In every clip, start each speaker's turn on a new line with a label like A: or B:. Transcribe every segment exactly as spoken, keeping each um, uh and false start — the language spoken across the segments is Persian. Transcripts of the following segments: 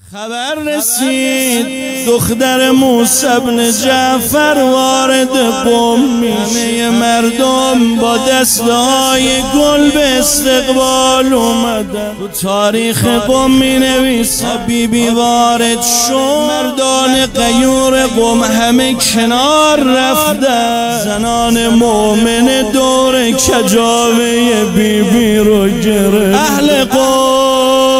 A: خبر رسید دختر موسی بن جعفر وارد قم میشه. مردم با دستهای گل به استقبال اومدن. تو تاریخ قم می نویسه بی بی وارد شد. مردان غیور قم همه کنار رفتن. زنان مؤمن دور کجاوه بی بی رو گرفت. اهل قم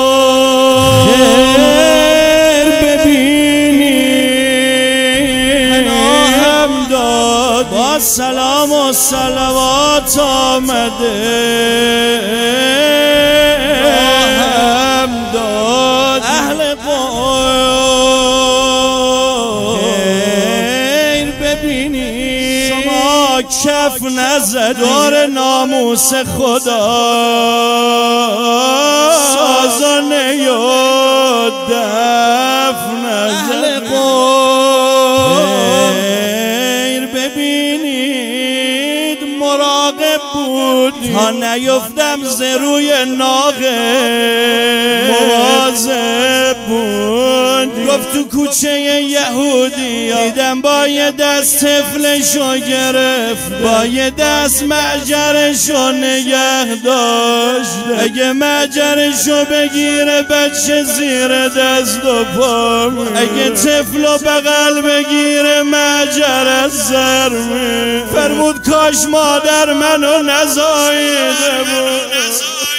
A: سلام و صلوات آمده هم داد اهل قم خیر ببینید شما کف نزد دار ناموس خدا سازانه و دف نزد اهل قم مراقب بود تا نیفتم ز روی ناقه مواظب بود. گفت تو کوچه یهودی دیدم با یه دست طفلشو گرفت با یه دست معجرشو نگه داشت. اگه معجرشو بگیره بچه زیر دست و پا اگه طفلو بغل بگیره معجر از سر می فرمود کاش مادر منو نزایده بود.